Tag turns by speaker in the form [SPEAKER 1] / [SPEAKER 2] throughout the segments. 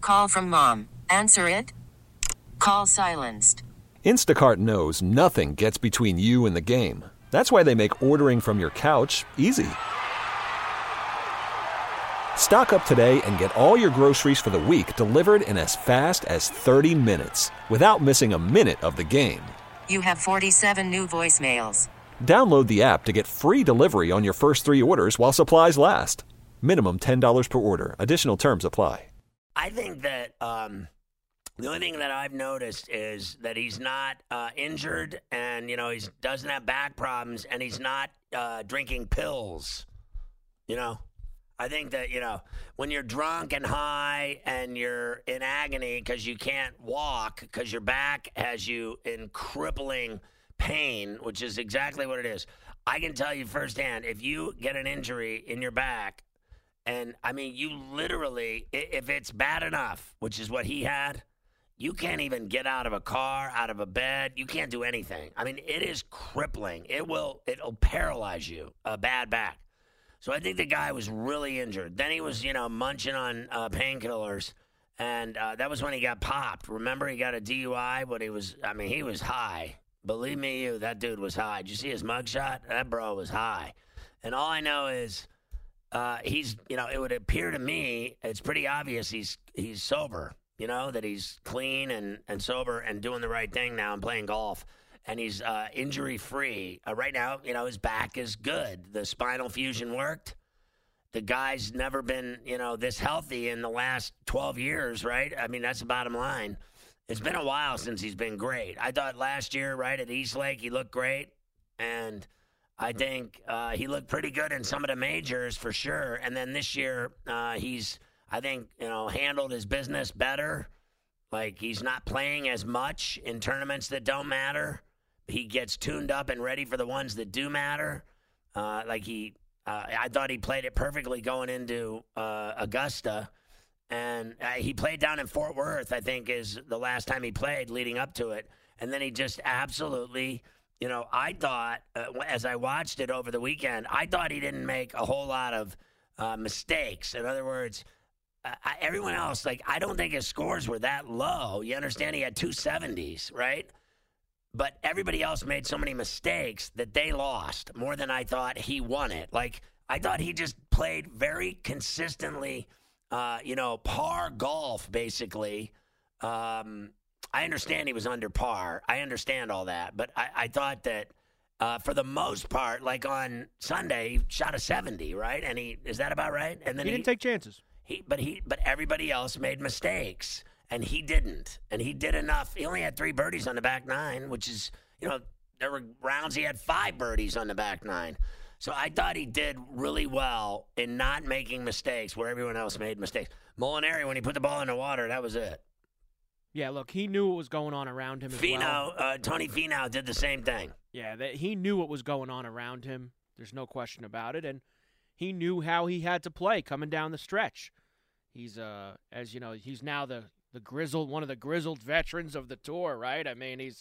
[SPEAKER 1] Call from mom. Answer it. Call silenced.
[SPEAKER 2] Instacart knows nothing gets between you and the game. That's why they make ordering from your couch easy. Stock up today and get all your groceries for the week delivered in as fast as 30 minutes without missing a minute of the game.
[SPEAKER 1] You have 47 new voicemails.
[SPEAKER 2] Download the app to get free delivery on your first 3 orders while supplies last. Minimum $10 per order. Additional terms apply.
[SPEAKER 3] I think that the only thing that I've noticed is that he's not injured and, he doesn't have back problems and he's not drinking pills, I think that, when you're drunk and high and you're in agony because you can't walk because your back has you in crippling pain, which is exactly what it is. I can tell you firsthand, if you get an injury in your back, and, you literally, if it's bad enough, which is what he had, you can't even get out of a car, out of a bed. You can't do anything. It is crippling. It'll paralyze you, a bad back. So I think the guy was really injured. Then he was, munching on painkillers, and that was when he got popped. Remember, he got a DUI, but he was high. Believe me, that dude was high. Did you see his mugshot? That bro was high. And all I know is he's, it would appear to me, it's pretty obvious he's sober, that he's clean and sober and doing the right thing now and playing golf. And he's injury-free. Right now, his back is good. The spinal fusion worked. The guy's never been, this healthy in the last 12 years, right? That's the bottom line. It's been a while since he's been great. I thought last year, right, at East Lake, he looked great. And I think he looked pretty good in some of the majors for sure. And then this year, he's, I think, handled his business better. Like, he's not playing as much in tournaments that don't matter. He gets tuned up and ready for the ones that do matter. I thought he played it perfectly going into Augusta. And he played down in Fort Worth, I think, is the last time he played leading up to it. And then he just absolutely, I thought, as I watched it over the weekend, I thought he didn't make a whole lot of mistakes. In other words, everyone else, I don't think his scores were that low. You understand? He had 270s, right? But everybody else made so many mistakes that they lost more than I thought he won it. I thought he just played very consistently, par golf, basically. I understand he was under par. I understand all that. But I thought that for the most part, like on Sunday, he shot a 70, right? And is that about right? And then
[SPEAKER 4] he didn't take chances.
[SPEAKER 3] But everybody else made mistakes. And he didn't. And he did enough. He only had 3 birdies on the back 9, which is, there were rounds he had 5 birdies on the back 9. So I thought he did really well in not making mistakes where everyone else made mistakes. Molinari, when he put the ball in the water, that was it.
[SPEAKER 4] Yeah, look, he knew what was going on around him as well.
[SPEAKER 3] Tony Finau did the same thing.
[SPEAKER 4] Yeah, he knew what was going on around him. There's no question about it. And he knew how he had to play coming down the stretch. He's, as you know, he's now one of the grizzled veterans of the tour, right? He's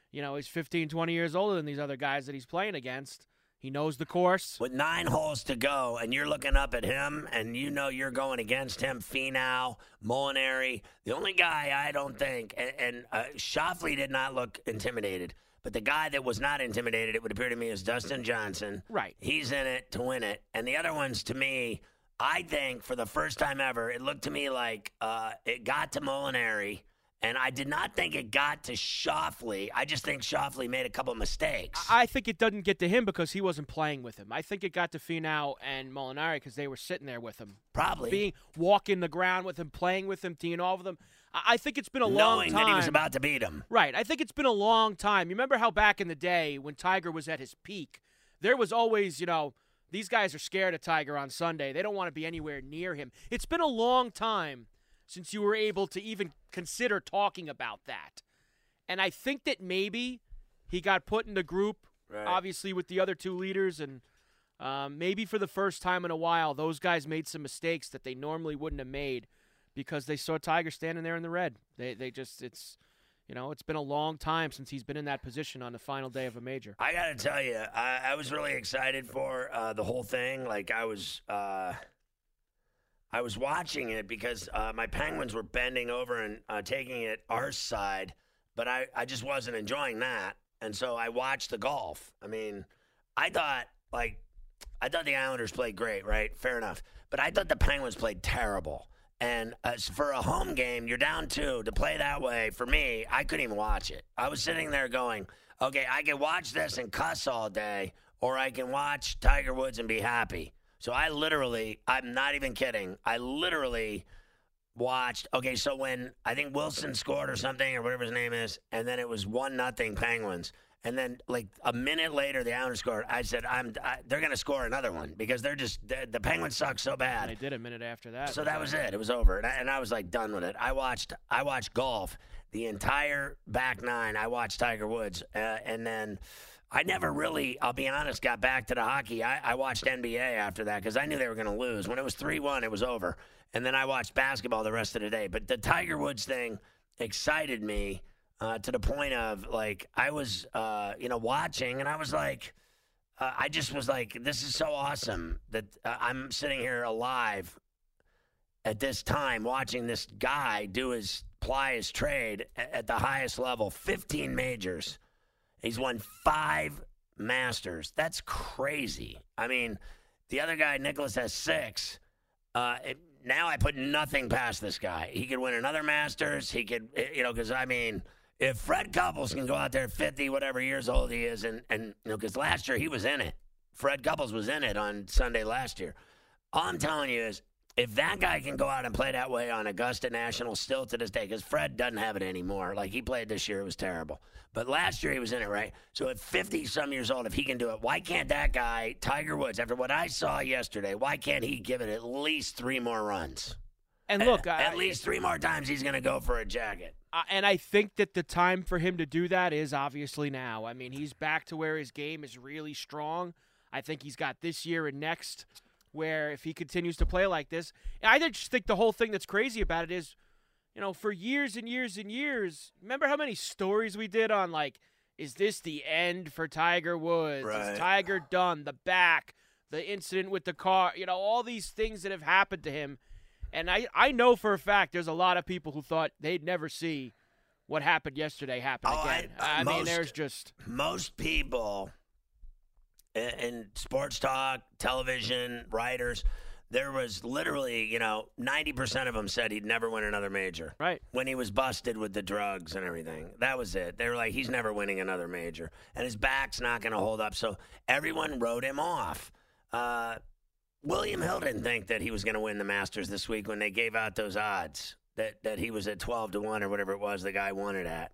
[SPEAKER 4] 15, 20 years older than these other guys that he's playing against. He knows the course.
[SPEAKER 3] With 9 holes to go, and you're looking up at him, and you're going against him, Finau, Molinari. The only guy I don't think, and Schauffele did not look intimidated, but the guy that was not intimidated, it would appear to me, is Dustin Johnson.
[SPEAKER 4] Right.
[SPEAKER 3] He's in it to win it. And the other ones, to me, I think for the first time ever, it looked to me like it got to Molinari, and I did not think it got to Schauffele. I just think Schauffele made a couple mistakes.
[SPEAKER 4] I think it doesn't get to him because he wasn't playing with him. I think it got to Finau and Molinari because they were sitting there with him.
[SPEAKER 3] Probably.
[SPEAKER 4] Walking the ground with him, playing with him, teeing off with him. I think it's been a long time.
[SPEAKER 3] Knowing that he was about to beat him.
[SPEAKER 4] Right. I think it's been a long time. You remember how back in the day when Tiger was at his peak, there was always, these guys are scared of Tiger on Sunday. They don't want to be anywhere near him. It's been a long time since you were able to even consider talking about that. And I think that maybe he got put in the group, right, obviously with the other 2 leaders, and maybe for the first time in a while, those guys made some mistakes that they normally wouldn't have made because they saw Tiger standing there in the red. It's been a long time since he's been in that position on the final day of a major.
[SPEAKER 3] I got to tell you, I was really excited for the whole thing. I was watching it because my Penguins were bending over and taking it our side, but I just wasn't enjoying that. And so I watched the golf. I mean, I thought the Islanders played great, right? Fair enough. But I thought the Penguins played terrible. And for a home game, you're down 2. To play that way, for me, I couldn't even watch it. I was sitting there going, okay, I can watch this and cuss all day, or I can watch Tiger Woods and be happy. So I'm not even kidding, I literally watched, okay, so when I think Wilson scored or something, or whatever his name is, and then it was 1-0 Penguins, and then like a minute later the Islanders scored, I said, they're going to score another one because the Penguins suck so bad.
[SPEAKER 4] And they did a minute after that.
[SPEAKER 3] So that was it. It was over. And I was like done with it. I watched golf, the entire back 9. I watched Tiger Woods. And then I never really, I'll be honest, got back to the hockey. I watched NBA after that because I knew they were going to lose. When it was 3-1, it was over. And then I watched basketball the rest of the day. But the Tiger Woods thing excited me. To the point of, like, I was, watching, and I was like, I just was like, this is so awesome that I'm sitting here alive at this time watching this guy ply his trade at the highest level, 15 majors. He's won 5 Masters. That's crazy. I mean, the other guy, Nicholas, has 6. Now I put nothing past this guy. He could win another Masters. He could, because, I mean, if Fred Couples can go out there 50, whatever years old he is, and because last year he was in it. Fred Couples was in it on Sunday last year. All I'm telling you is, if that guy can go out and play that way on Augusta National still to this day, because Fred doesn't have it anymore. Like, he played this year, it was terrible. But last year he was in it, right? So at 50-some years old, if he can do it, why can't that guy, Tiger Woods, after what I saw yesterday, why can't he give it at least 3 more runs?
[SPEAKER 4] And look,
[SPEAKER 3] at least 3 more times he's going to go for a jacket.
[SPEAKER 4] And I think that the time for him to do that is obviously now. I mean, he's back to where his game is really strong. I think he's got this year and next where if he continues to play like this, I just think the whole thing that's crazy about it is, for years and years and years, remember how many stories we did on, like, is this the end for Tiger Woods?
[SPEAKER 3] Right.
[SPEAKER 4] Is Tiger done? The back, the incident with the car, all these things that have happened to him. And I know for a fact there's a lot of people who thought they'd never see what happened yesterday happen again. I mean, there's just...
[SPEAKER 3] Most people in sports talk, television, writers, there was literally, 90% of them said he'd never win another major.
[SPEAKER 4] Right.
[SPEAKER 3] When he was busted with the drugs and everything. That was it. They were like, he's never winning another major. And his back's not going to hold up. So everyone wrote him off. William Hill didn't think that he was going to win the Masters this week when they gave out those odds that he was at 12-1 or whatever it was the guy won it at.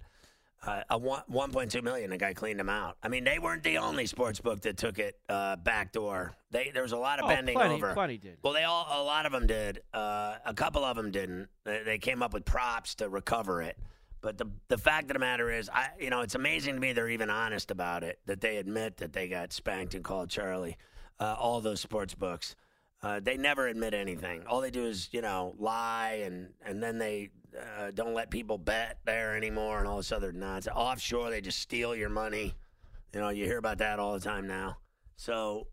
[SPEAKER 3] $1.2 million, the guy cleaned him out. I mean, they weren't the only sports book that took it backdoor. There was a lot of bending over.
[SPEAKER 4] Plenty did.
[SPEAKER 3] Well, a lot of them did. A couple of them didn't. They came up with props to recover it. But the fact of the matter is, it's amazing to me they're even honest about it, that they admit that they got spanked and called Charlie. All those sports books. They never admit anything. All they do is, lie, and then they don't let people bet there anymore and all this other nonsense. Offshore, they just steal your money. You hear about that all the time now. So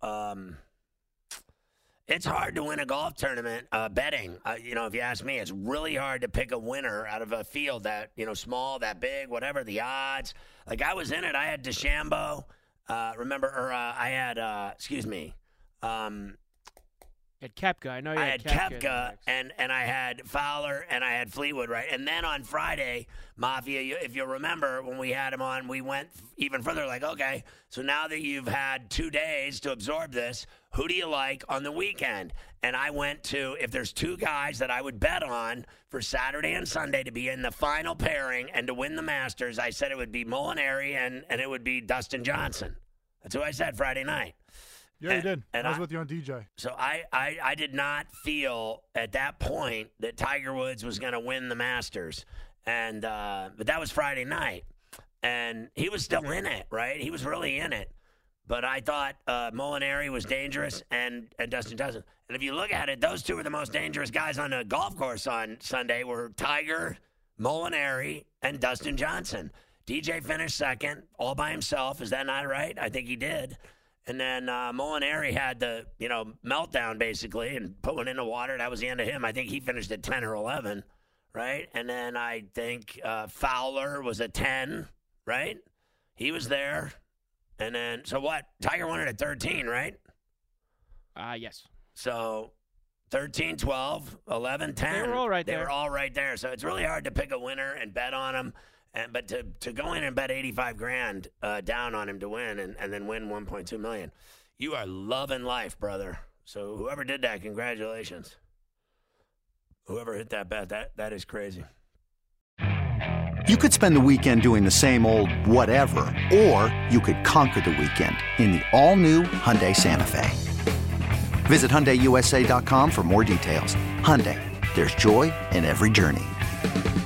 [SPEAKER 3] it's hard to win a golf tournament betting. If you ask me, it's really hard to pick a winner out of a field that, small, that big, whatever, the odds. Like, I was in it. I had DeChambeau. I had
[SPEAKER 4] Koepka. I know you had
[SPEAKER 3] Koepka, and I had Fowler, and I had Fleetwood, right? And then on Friday, Mafia, if you'll remember, when we had him on, we went even further, like, okay, so now that you've had 2 days to absorb this, who do you like on the weekend? And I went to, if there's 2 guys that I would bet on for Saturday and Sunday to be in the final pairing and to win the Masters, I said it would be Molinari and it would be Dustin Johnson. That's who I said Friday night.
[SPEAKER 5] Yeah, you did. I was with you on DJ.
[SPEAKER 3] So I did not feel at that point that Tiger Woods was going to win the Masters. And but that was Friday night. And he was still in it, right? He was really in it. But I thought Molinari was dangerous and Dustin Johnson. And if you look at it, those 2 were the most dangerous guys on the golf course on Sunday were Tiger, Molinari, and Dustin Johnson. DJ finished second all by himself. Is that not right? I think he did. And then Molinari had the, meltdown basically and put one in the water. That was the end of him. I think he finished at 10 or 11, right? And then I think Fowler was at 10, right? He was there. And then, so what? Tiger won it at 13, right?
[SPEAKER 4] Yes.
[SPEAKER 3] So 13, 12, 11, 10.
[SPEAKER 4] They were all right there.
[SPEAKER 3] They were all right there. So it's really hard to pick a winner and bet on them. But to go in and bet $85,000 down on him to win and then win $1.2 million, you are loving life, brother. So whoever did that, congratulations. Whoever hit that bet, that is crazy.
[SPEAKER 6] You could spend the weekend doing the same old whatever, or you could conquer the weekend in the all-new Hyundai Santa Fe. Visit HyundaiUSA.com for more details. Hyundai, there's joy in every journey.